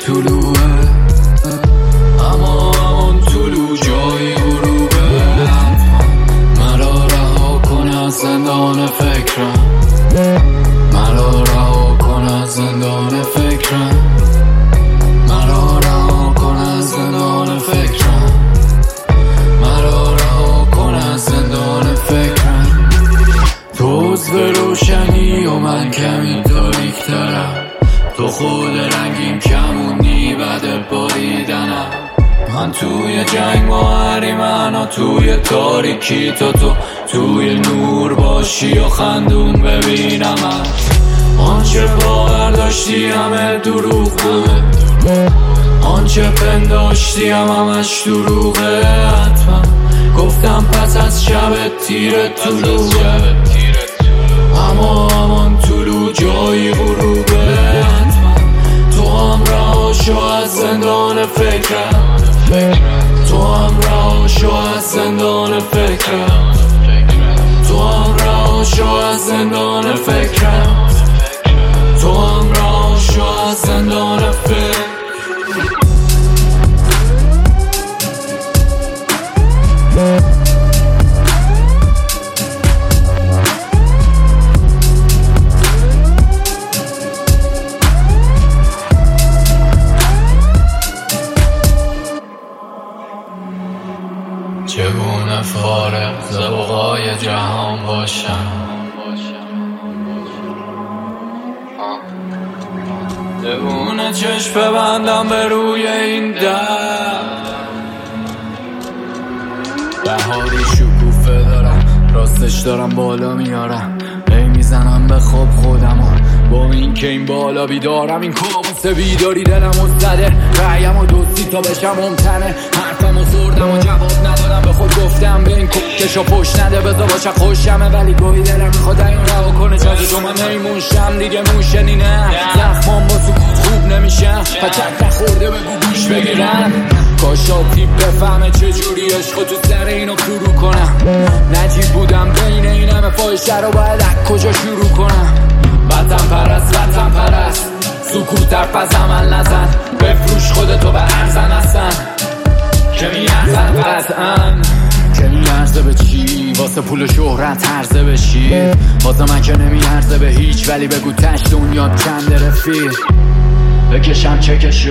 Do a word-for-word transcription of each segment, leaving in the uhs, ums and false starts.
طلوعه، اما همون طلوع جای غروبه. مرا رها کن از زندان فکرم، مرا رها کن از زندان فکرم، مرا رها کن از زندان فکرم، مرا رها کن از زندان فکرم. تو عضو روشنی و من کمی تاریک‌ترم، تو خود رنگین کمونی بعد باریدنم. من توی جنگ و هریمنا توی تاریکی، تو تو توی نور باشی و خندون ببینم. آنچه باور داشتی همه دروغ بود، آنچه پنداشتی هم همش دروغه. حتما گفتم پس از شب تیر طلوعه، اما همان طلوع جای غروبه. حتما تو هم رها شو از زندان فکرم، تو هم رها شو از زندان فکرم، تو هم رها شو از زندان فکرم، تو هم رها شو از زندان فکرم. چگونه فارغ ذوقای جهان باشم، چگونه چشم ببندم به روی این در. بهاری شکوفه دارم، راستش دارم بالا میارم، هی میزنم به خواب خودمو با این که این بالا بیدارم. این کابوس بیداری دلمو زده، رأیم و دوستی تا بشم ممتنه. حرفمو سردم و جواب ندادم، به خود گفتم به این کشو پشت نده، بذار باشه خوشمه. ولی گوی دلم میخواد این رها کنه، چازه تو من نمیمونشم دیگه موشنی نه. زخمام با سکوت خوب نمیشه، پتک نخورده بگو گوش بگیرم. کاشاتی بفهمه چجوری عشقو تو سر اینو فرو کنم. نجیب بودم بین این همه فاحشه رو باید از کجا شروع کنم. وطن پرست وطن پرست، سکوت حرف از عمل نزن. بفروش خودتو به ارزن هستن که میارزن قطعا، که میارزه به چی؟ واسه پول و شهرت عرضه بشی. واسه من که نمیارزه به هیچ، ولی بگو تش دنیا چند رفیق بکشم چکشو.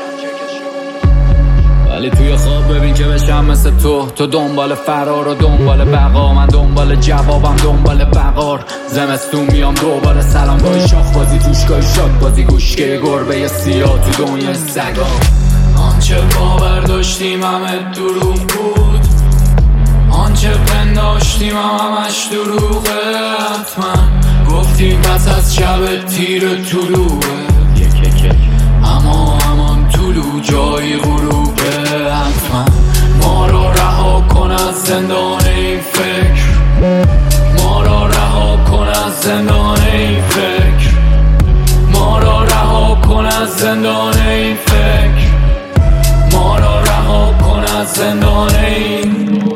ولی توی خواب ببین که بشم مثل تو، تو دنبال فرار و دنبال بقا، من دنبال جوابم دنبال بقار. زمستون میام دوباره سلام گاهی شاخ بازی توش گاهی شاک بازی، گوشگه گربه سیاه تو دنیا سگا. آنچه باور داشتیم همه دروغ بود، آنچه پنداشتیم هم همش دروغه. حتما گفتیم پس از شب تیر طلوعه، اما همان طلوع جای غروبه. حتما ما را رها کن از زندان این فکر، ما را رها کن از زندان این فکر، ما را رها کن از زندان این فکر، ما را رها کن از زندان این